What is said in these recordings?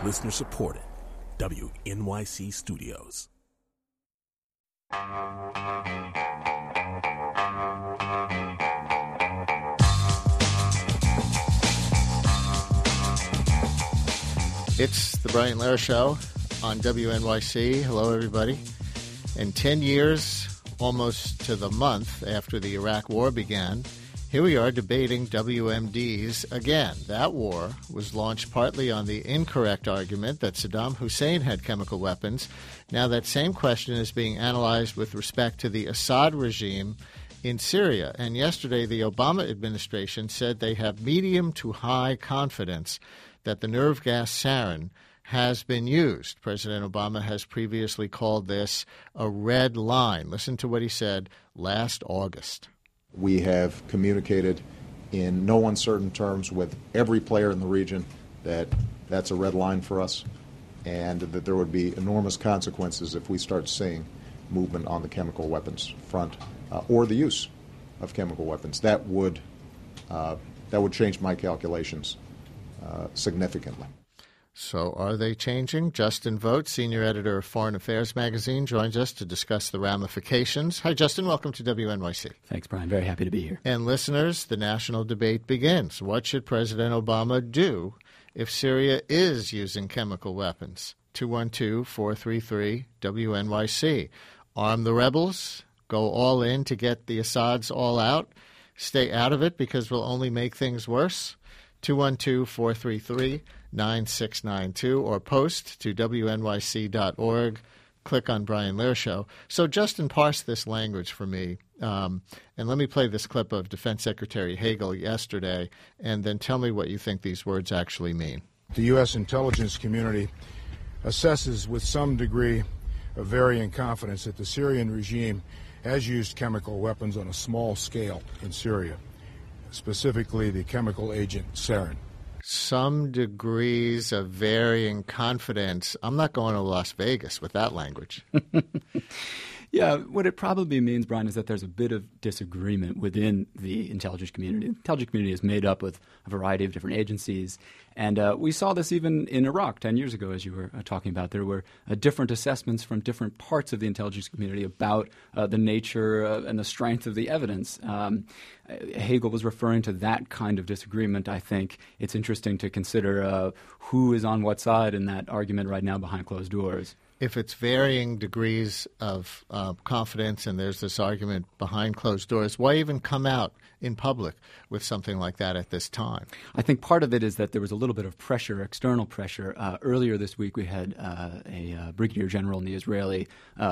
Listener supported. WNYC Studios. It's the Brian Lehrer Show on WNYC. Hello, everybody. And 10 years, almost to the month after the Iraq War began, here we are debating WMDs again. That war was launched partly on the incorrect argument that Saddam Hussein had chemical weapons. Now that same question is being analyzed with respect to the Assad regime in Syria. And yesterday, the Obama administration said they have medium to high confidence that the nerve gas sarin has been used. President Obama has previously called this a red line. Listen to what he said last August. We have communicated in no uncertain terms with every player in the region that that's a red line for us and that there would be enormous consequences if we start seeing movement on the chemical weapons front or the use of chemical weapons. That would change my calculations significantly. So are they changing? Justin Vogt, senior editor of Foreign Affairs magazine, joins us to discuss the ramifications. Hi, Justin. Welcome to WNYC. Thanks, Brian. Very happy to be here. And listeners, the national debate begins. What should President Obama do if Syria is using chemical weapons? 212-433-WNYC. Arm the rebels? Go all in to get the Assads all out? Stay out of it because we'll only make things worse? 212-433-9692 or post to WNYC.org. Click on Brian Lehrer Show. So Justin parsed this language for me. And let me play this clip of Defense Secretary Hagel yesterday, and then tell me what you think these words actually mean. The U.S. intelligence community assesses with some degree of varying confidence that the Syrian regime has used chemical weapons on a small scale in Syria, specifically the chemical agent sarin. Some degrees of varying confidence. I'm not going to Las Vegas with that language. Yeah, what it probably means, Brian, is that there's a bit of disagreement within the intelligence community. The intelligence community is made up with a variety of different agencies. And we saw this even in Iraq 10 years ago, as you were talking about. There were different assessments from different parts of the intelligence community about the nature and the strength of the evidence. Hagel was referring to that kind of disagreement. I think it's interesting to consider who is on what side in that argument right now behind closed doors. If it's varying degrees of confidence and there's this argument behind closed doors, why even come out in public with something like that at this time? I think part of it is that there was a little bit of pressure, external pressure. Earlier this week we had a brigadier general in the Israeli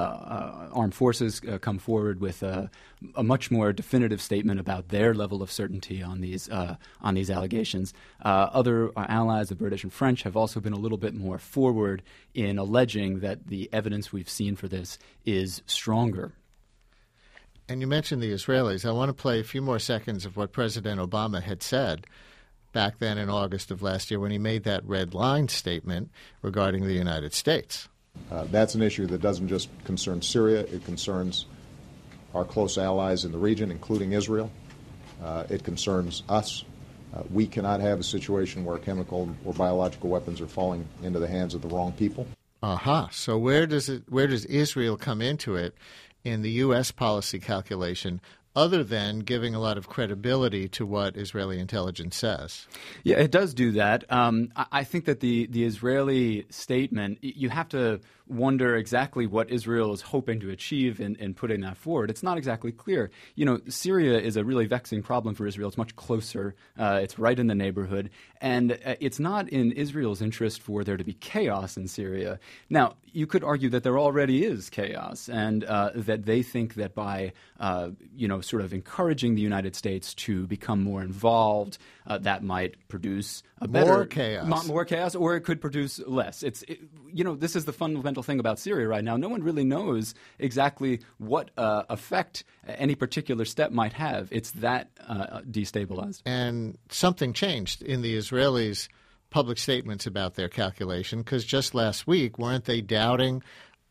armed forces come forward with a much more definitive statement about their level of certainty on these allegations. Other allies, the British and French, have also been a little bit more forward in alleging that the evidence we've seen for this is stronger. And you mentioned the Israelis. I want to play a few more seconds of what President Obama had said back then in August of last year when he made that red line statement regarding the United States. That's an issue that doesn't just concern Syria. It concerns our close allies in the region, including Israel. It concerns us. We cannot have a situation where chemical or biological weapons are falling into the hands of the wrong people. So where does Israel come into it in the U.S. policy calculation, other than giving a lot of credibility to what Israeli intelligence says? Yeah, it does do that. I think that the Israeli statement, you have to wonder exactly what Israel is hoping to achieve in putting that forward. It's not exactly clear. You know, Syria is a really vexing problem for Israel. It's much closer. It's right in the neighborhood. And it's not in Israel's interest for there to be chaos in Syria. Now, you could argue that there already is chaos and that they think that by, sort of encouraging the United States to become more involved, that might produce a better more chaos, or it could produce less. This is the fundamental thing about Syria right now. No one really knows exactly what effect any particular step might have. It's that destabilized. And something changed in the Israelis' public statements about their calculation, because just last week, weren't they doubting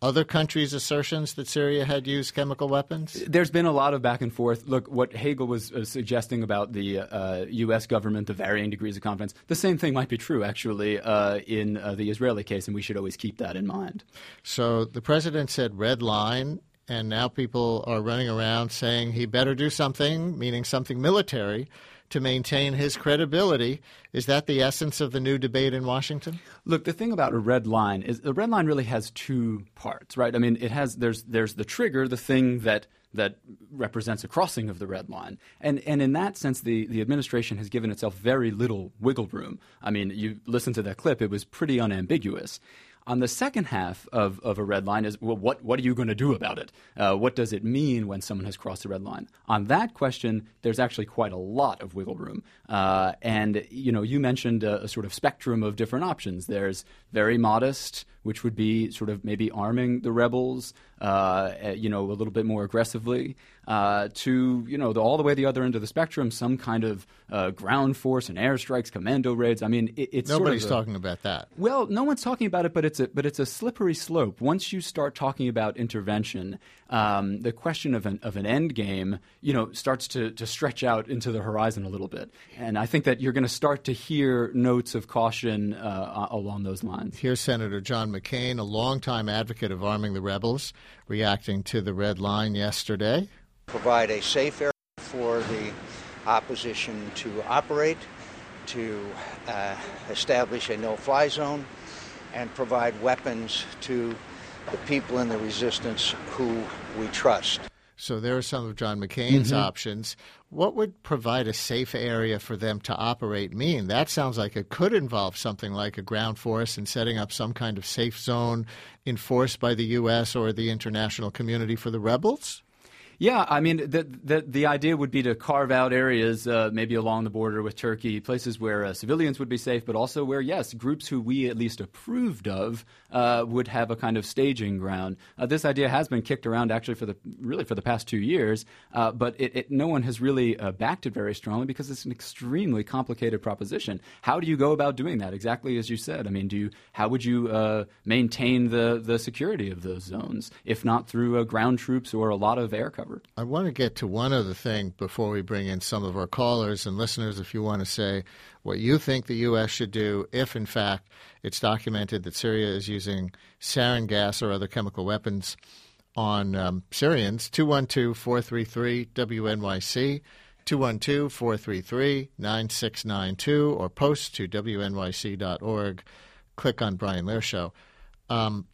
other countries' assertions that Syria had used chemical weapons? There's been a lot of back and forth. Look, what Hagel was suggesting about the U.S. government, the varying degrees of confidence, the same thing might be true, actually, in the Israeli case, and we should always keep that in mind. So the president said red line, and now people are running around saying he better do something, meaning something military, to maintain his credibility. Is that the essence of the new debate in Washington? Look, the thing about a red line is the red line really has two parts, right? I mean, there's the trigger, the thing that represents a crossing of the red line. And in that sense, the administration has given itself very little wiggle room. I mean, you listen to that clip, it was pretty unambiguous. On the second half of a red line is, well, what are you going to do about it? What does it mean when someone has crossed the red line? On that question, there's actually quite a lot of wiggle room. And, you mentioned a sort of spectrum of different options. There's very modest, which would be sort of maybe arming the rebels, a little bit more aggressively, to, all the way the other end of the spectrum, some kind of ground force and airstrikes, commando raids. I mean, it's Nobody's sort of talking about that. Well, no one's talking about it, but it's a slippery slope. Once you start talking about intervention, the question of an end game, starts to stretch out into the horizon a little bit. And I think that you're going to start to hear notes of caution along those lines. Here's Senator John McCain, a longtime advocate of arming the rebels, reacting to the red line yesterday. Provide a safe area for the opposition to operate, to establish a no-fly zone, and provide weapons to the people in the resistance who we trust. So there are some of John McCain's options. What would provide a safe area for them to operate mean? That sounds like it could involve something like a ground force and setting up some kind of safe zone enforced by the U.S. or the international community for the rebels? Yeah, I mean, the idea would be to carve out areas maybe along the border with Turkey, places where civilians would be safe, but also where, yes, groups who we at least approved of would have a kind of staging ground. This idea has been kicked around actually for the past 2 years, but no one has really backed it very strongly because it's an extremely complicated proposition. How do you go about doing that? Exactly as you said. I mean, how would you maintain the security of those zones, if not through ground troops or a lot of air cover? I want to get to one other thing before we bring in some of our callers and listeners. If you want to say what you think the U.S. should do if, in fact, it's documented that Syria is using sarin gas or other chemical weapons on Syrians, 212-433-WNYC, 212-433-9692, or post to WNYC.org. Click on Brian Lehrer Show. I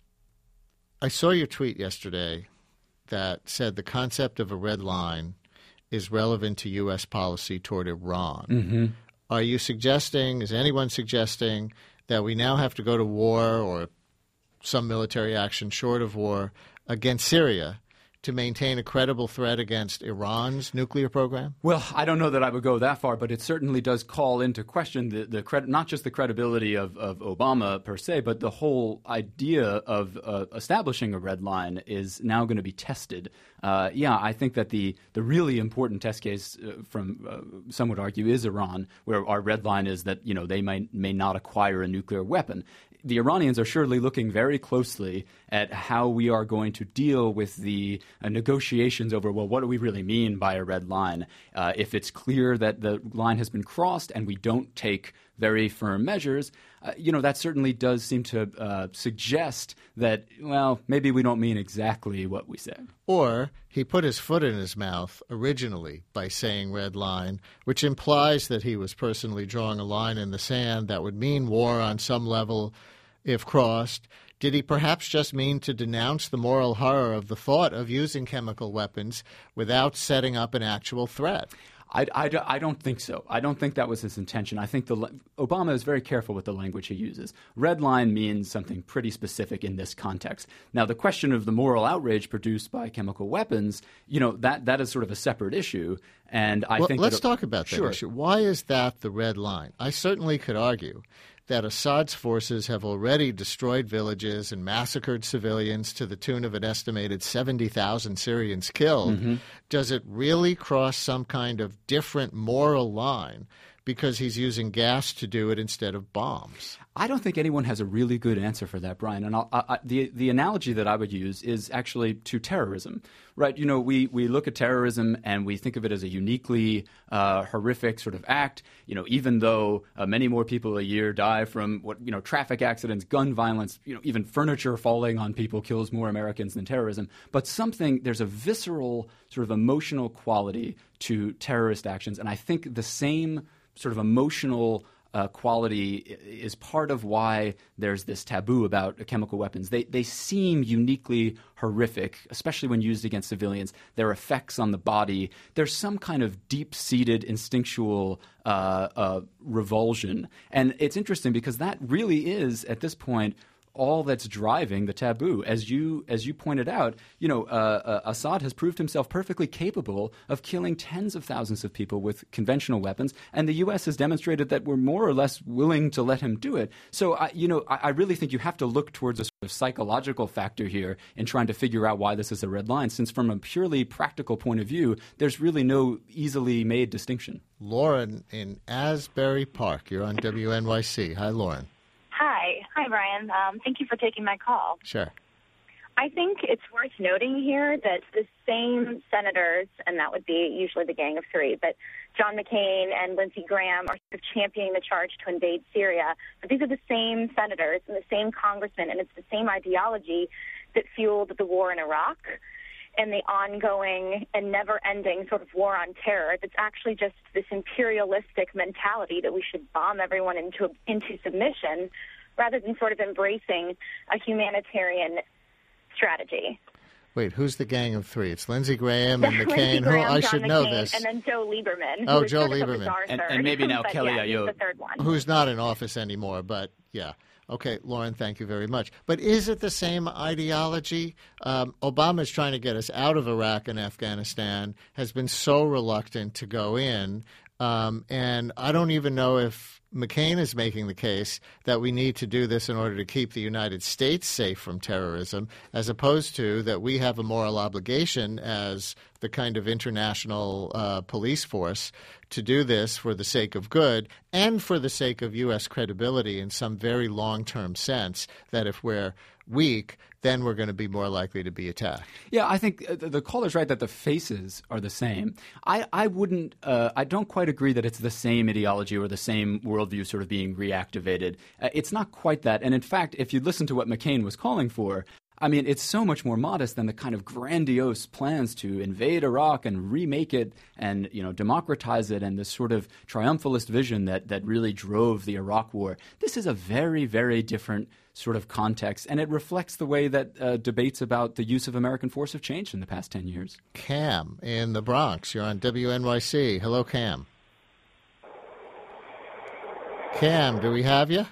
saw your tweet yesterday that said the concept of a red line is relevant to U.S. policy toward Iran. Mm-hmm. Are you suggesting, is anyone suggesting, that we now have to go to war or some military action short of war against Syria to maintain a credible threat against Iran's nuclear program? Well, I don't know that I would go that far, but it certainly does call into question the not just the credibility of Obama per se, but the whole idea of establishing a red line is now going to be tested. I think that the really important test case from some would argue is Iran, where our red line is that they may not acquire a nuclear weapon. The Iranians are surely looking very closely at how we are going to deal with the negotiations over, well, what do we really mean by a red line? If it's clear that the line has been crossed and we don't take very firm measures, that certainly does seem to suggest that, well, maybe we don't mean exactly what we say. Or he put his foot in his mouth originally by saying red line, which implies that he was personally drawing a line in the sand that would mean war on some level if crossed. Did he perhaps just mean to denounce the moral horror of the thought of using chemical weapons without setting up an actual threat? I don't think so. I don't think that was his intention. I think Obama is very careful with the language he uses. Red line means something pretty specific in this context. Now, the question of the moral outrage produced by chemical weapons, that is sort of a separate issue. And I think let's talk about that sure. issue. Why is that the red line? I certainly could argue that Assad's forces have already destroyed villages and massacred civilians to the tune of an estimated 70,000 Syrians killed. Mm-hmm. Does it really cross some kind of different moral line because he's using gas to do it instead of bombs? I don't think anyone has a really good answer for that, Brian. And the analogy that I would use is actually to terrorism, right? You know, we look at terrorism and we think of it as a uniquely horrific sort of act. You know, even though many more people a year die from traffic accidents, gun violence, even furniture falling on people kills more Americans than terrorism. But there's a visceral sort of emotional quality to terrorist actions, and I think the same sort of emotional quality is part of why there's this taboo about chemical weapons. They seem uniquely horrific, especially when used against civilians. Their effects on the body, there's some kind of deep-seated instinctual revulsion. And it's interesting because that really is, at this point, all that's driving the taboo. As you pointed out, Assad has proved himself perfectly capable of killing tens of thousands of people with conventional weapons, and the U.S. has demonstrated that we're more or less willing to let him do it. So, I really think you have to look towards a sort of psychological factor here in trying to figure out why this is a red line, since from a purely practical point of view, there's really no easily made distinction. Lauren in Asbury Park, you're on WNYC. Hi, Lauren. Hi, Brian. Thank you for taking my call. Sure. I think it's worth noting here that the same senators, and that would be usually the Gang of Three, but John McCain and Lindsey Graham are sort of championing the charge to invade Syria. But these are the same senators and the same congressmen, and it's the same ideology that fueled the war in Iraq and the ongoing and never-ending sort of war on terror. That's actually just this imperialistic mentality that we should bomb everyone into submission rather than sort of embracing a humanitarian strategy. Wait, who's the Gang of Three? It's Lindsey Graham and McCain. I should know this. And then Joe Lieberman. Oh, Joe Lieberman. And maybe now Kelly Ayotte. The third one. Who's not in office anymore, but yeah. Okay, Lauren, thank you very much. But is it the same ideology? Obama's trying to get us out of Iraq and Afghanistan, has been so reluctant to go in. And I don't even know if McCain is making the case that we need to do this in order to keep the United States safe from terrorism, as opposed to that we have a moral obligation as the kind of international police force to do this for the sake of good and for the sake of U.S. credibility in some very long-term sense, that if we're weak, then we're going to be more likely to be attacked. Yeah, I think the caller's right that the faces are the same. I don't quite agree that it's the same ideology or the same worldview sort of being reactivated. It's not quite that. And in fact, if you listen to what McCain was calling for, I mean, it's so much more modest than the kind of grandiose plans to invade Iraq and remake it and, democratize it, and this sort of triumphalist vision that really drove the Iraq War. This is a very, very different sort of context, and it reflects the way that debates about the use of American force have changed in the past 10 years. Cam in the Bronx, you're on WNYC. Hello, Cam. Cam, do we have you?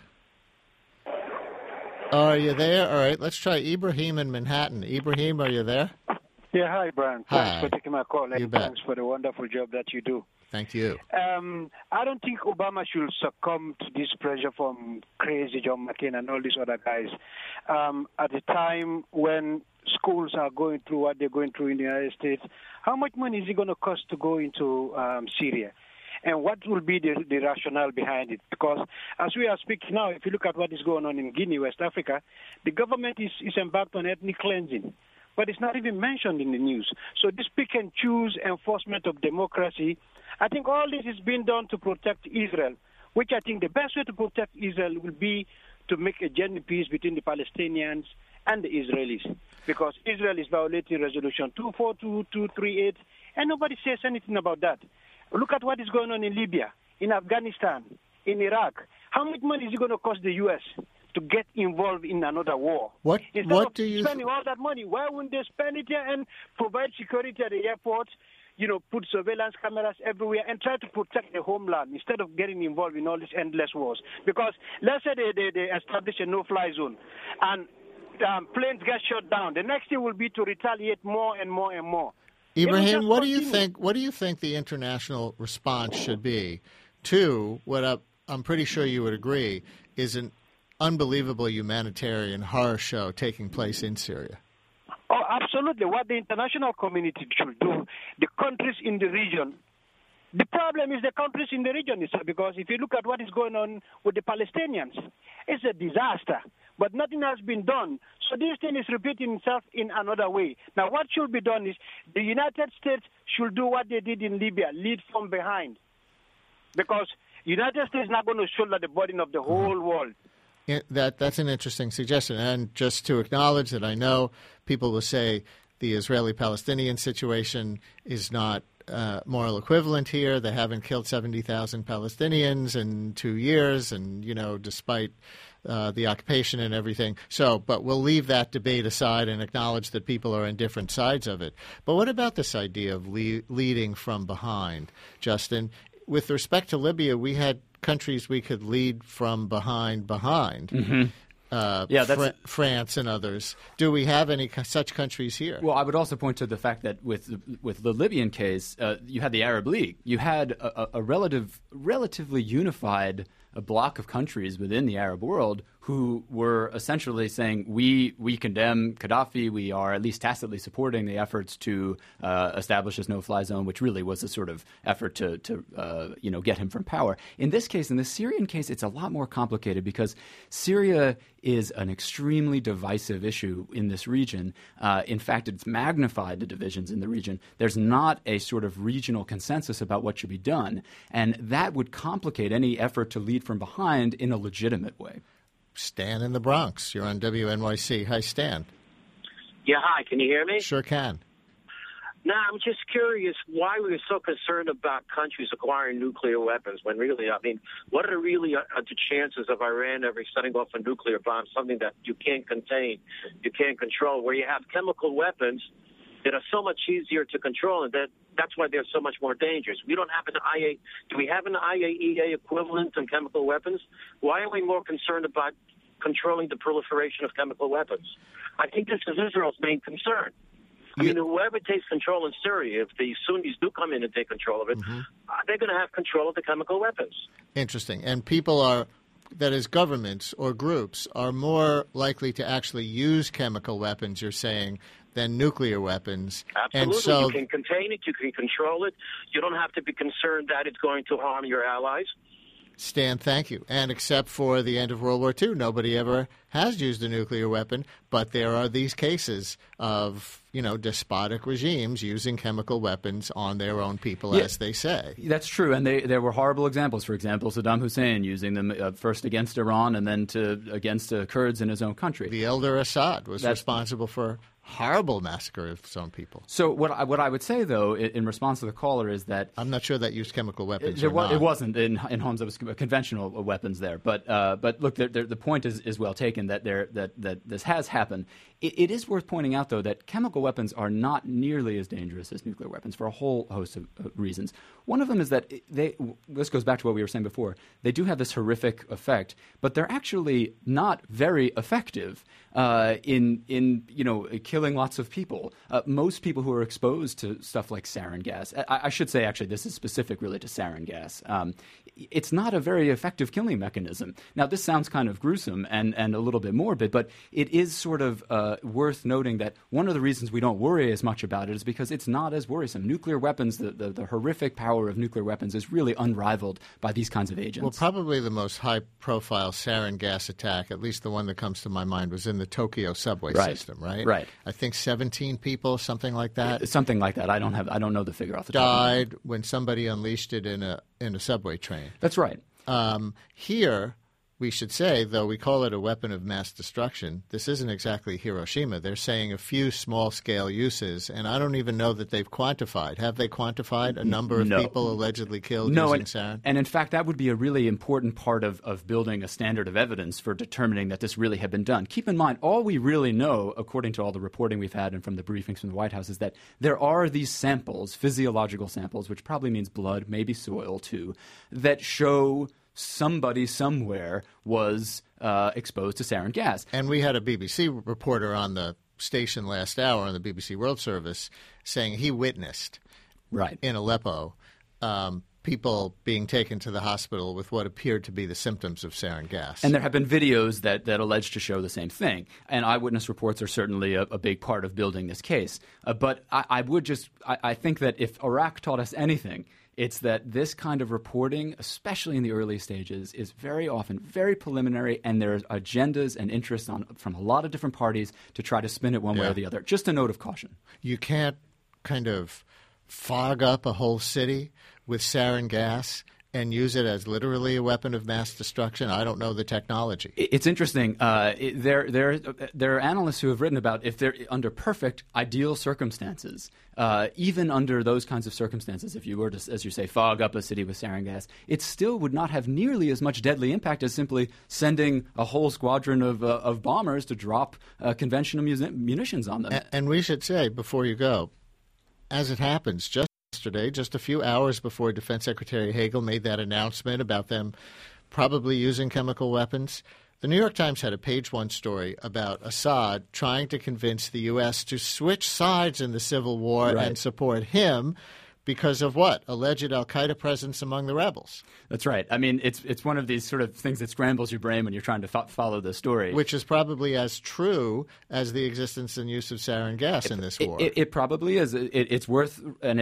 Are you there? All right, let's try Ibrahim in Manhattan. Ibrahim, are you there? Yeah, hi, Brian. Thanks for taking my call, and thanks for the wonderful job that you do. Thank you. I don't think Obama should succumb to this pressure from crazy John McCain and all these other guys. At the time when schools are going through what they're going through in the United States, how much money is it going to cost to go into Syria? And what will be the rationale behind it? Because as we are speaking now, if you look at what is going on in Guinea, West Africa, the government is embarked on ethnic cleansing. But it's not even mentioned in the news. So this pick and choose enforcement of democracy, I think all this is being done to protect Israel, which I think the best way to protect Israel will be to make a genuine peace between the Palestinians and the Israelis. Because Israel is violating Resolution 242, and nobody says anything about that. Look at what is going on in Libya, in Afghanistan, in Iraq. How much money is it going to cost the U.S. to get involved in another war? Instead of spending all that money, why wouldn't they spend it here and provide security at the airports, put surveillance cameras everywhere and try to protect the homeland instead of getting involved in all these endless wars? Because let's say they establish a no-fly zone and planes get shut down. The next thing will be to retaliate more and more and more. Ibrahim, what do you think? What do you think the international response should be to what I'm pretty sure you would agree is an unbelievable humanitarian horror show taking place in Syria? Oh, absolutely. What the international community should do, the countries in the region The problem is the countries in the region, sir, because if you look at what is going on with the Palestinians, it's a disaster. But nothing has been done. So this thing is repeating itself in another way. Now, what should be done is the United States should do what they did in Libya, lead from behind. Because the United States is not going to shoulder the burden of the whole world. Yeah, that's an interesting suggestion. And just to acknowledge that I know people will say the Israeli-Palestinian situation is not moral equivalent here. They haven't killed 70,000 Palestinians in 2 years, and, despite the occupation and everything. But we'll leave that debate aside and acknowledge that people are on different sides of it. But what about this idea of leading from behind, Justin? With respect to Libya, we had countries we could lead from behind. Mm-hmm. France and others. Do we have any such countries here? Well, I would also point to the fact that with the Libyan case, you had the Arab League. You had a relatively unified block of countries within the Arab world who were essentially saying, we condemn Gaddafi. We are at least tacitly supporting the efforts to establish this no-fly zone, which really was a sort of effort to get him from power. In this case, in the Syrian case, it's a lot more complicated because Syria is an extremely divisive issue in this region. In fact, it's magnified the divisions in the region. There's not a sort of regional consensus about what should be done, and that would complicate any effort to lead from behind in a legitimate way. Stan in the Bronx. You're on WNYC. Hi, Stan. Yeah, hi. Can you hear me? Sure can. Now, I'm just curious why we're so concerned about countries acquiring nuclear weapons when really, what are really the chances of Iran ever setting off a nuclear bomb, something that you can't contain, you can't control, where you have chemical weapons that are so much easier to control, and that's why they're so much more dangerous. We don't have do we have an IAEA equivalent on chemical weapons? Why are we more concerned about controlling the proliferation of chemical weapons? I think this is Israel's main concern. Whoever takes control in Syria, if the Sunnis do come in and take control of it, they're going to have control of the chemical weapons. Interesting. And people that is, governments or groups are more likely to actually use chemical weapons, you're saying, than nuclear weapons. Absolutely. And so, you can contain it. You can control it. You don't have to be concerned that it's going to harm your allies. Stan, thank you. And except for the end of World War II, nobody ever has used a nuclear weapon, but there are these cases of, despotic regimes using chemical weapons on their own people, as they say. That's true, and there were horrible examples. For example, Saddam Hussein using them first against Iran and then against Kurds in his own country. The elder Assad was responsible for horrible massacre of some people. So what I would say, though, in response to the caller, is that I'm not sure that used chemical weapons. It wasn't in Homs. It was conventional weapons there. But look, the point is well taken that this has happened. It is worth pointing out, though, that chemical weapons are not nearly as dangerous as nuclear weapons for a whole host of reasons. One of them is that this goes back to what we were saying before. They do have this horrific effect, but they're actually not very effective in killing lots of people. Most people who are exposed to stuff like sarin gas, I should say, actually, this is specific really to sarin gas. It's not a very effective killing mechanism. Now, this sounds kind of gruesome and a little bit morbid, but it is sort of worth noting that one of the reasons we don't worry as much about it is because it's not as worrisome. Nuclear weapons, the horrific power of nuclear weapons is really unrivaled by these kinds of agents. Well, probably the most high-profile sarin gas attack, at least the one that comes to my mind, was in the Tokyo subway system, right? Right. I think 17 people, something like that. Something like that. I don't know the figure off the top of my head. Died when somebody unleashed it in a subway train. That's right. Here, we should say, though we call it a weapon of mass destruction, this isn't exactly Hiroshima. They're saying a few small-scale uses, and I don't even know that they've quantified. Have they quantified a number of people allegedly killed using sarin? And in fact, that would be a really important part of building a standard of evidence for determining that this really had been done. Keep in mind, all we really know, according to all the reporting we've had and from the briefings from the White House, is that there are these samples, physiological samples, which probably means blood, maybe soil too, that show somebody somewhere was exposed to sarin gas. And we had a BBC reporter on the station last hour on the BBC World Service saying he witnessed in Aleppo people being taken to the hospital with what appeared to be the symptoms of sarin gas. And there have been videos that allege to show the same thing. And eyewitness reports are certainly a big part of building this case. But I think that if Iraq taught us anything, It's that this kind of reporting, especially in the early stages, is very often very preliminary, and there's agendas and interests from a lot of different parties to try to spin it one way or the other. Just a note of caution. You can't kind of fog up a whole city with sarin gas and use it as literally a weapon of mass destruction. I don't know the technology. It's interesting. There are analysts who have written about if they're under perfect, ideal circumstances, even under those kinds of circumstances, if you were to, as you say, fog up a city with sarin gas, it still would not have nearly as much deadly impact as simply sending a whole squadron of bombers to drop conventional munitions on them. And we should say, before you go, as it happens, yesterday, just a few hours before Defense Secretary Hagel made that announcement about them probably using chemical weapons, the New York Times had a page one story about Assad trying to convince the U.S. to switch sides in the civil war and support him because of what? Alleged al-Qaeda presence among the rebels. That's right. I mean, it's one of these sort of things that scrambles your brain when you're trying to follow the story. Which is probably as true as the existence and use of sarin gas in this war. It probably is. It's worth, and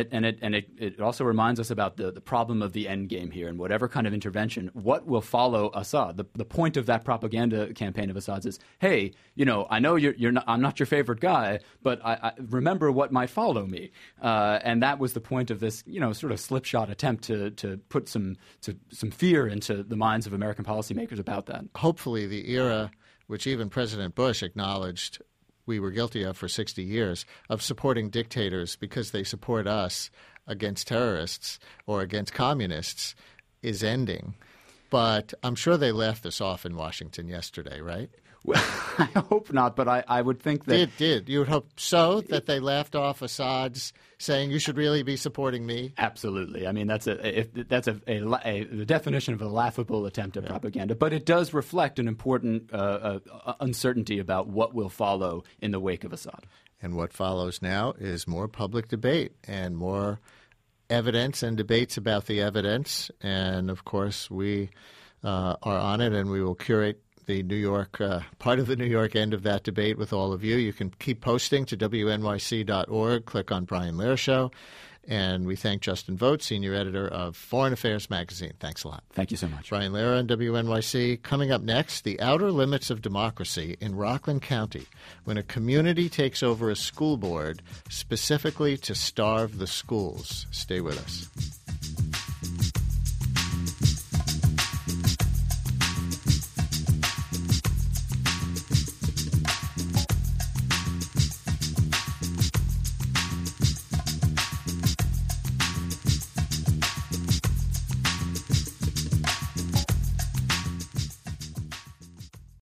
it also reminds us about the problem of the end game here, and whatever kind of intervention, what will follow Assad. The point of that propaganda campaign of Assad's is, hey, I know I'm not your favorite guy, but I remember what might follow me, and that was the point of this, sort of slipshod attempt to put some fear into the minds of American policymakers about that. Hopefully the era, which even President Bush acknowledged we were guilty of for 60 years, of supporting dictators because they support us against terrorists or against communists, is ending. But I'm sure they laughed this off in Washington yesterday, right? Well, I hope not, but I would think that... It did. You would hope so, that they laughed off Assad's saying you should really be supporting me? Absolutely. I mean, that's the definition of a laughable attempt at propaganda. But it does reflect an important uncertainty about what will follow in the wake of Assad. And what follows now is more public debate and more evidence and debates about the evidence. And, of course, we are on it, and we will curate the New York part of the New York end of that debate with all of you. You can keep posting to WNYC.org. Click on Brian Lehrer Show. And we thank Justin Vogt, Senior Editor of Foreign Affairs Magazine. Thanks a lot. Thank you so much. Brian Lehrer on WNYC. Coming up next, the outer limits of democracy in Rockland County when a community takes over a school board specifically to starve the schools. Stay with us.